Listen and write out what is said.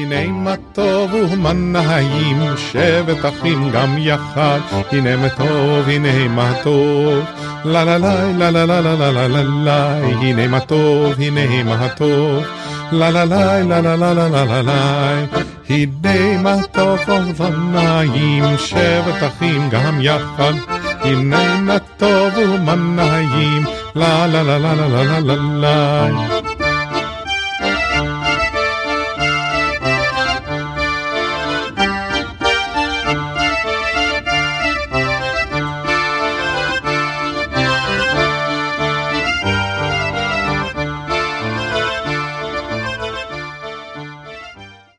הנה מה טוב ומה נעים, שבת אחים גם יחד, הנה מה טוב, הנה מה טוב, לה לה לה לה לה לה לה לה לה לה, הנה מה טוב, הנה מה טוב, לה לה לה לה לה לה לה לה לה, הנה מה טוב ומה נעים, שבת אחים גם יחד, הנה מה טוב ומה נעים, לה לה לה לה לה לה לה לה.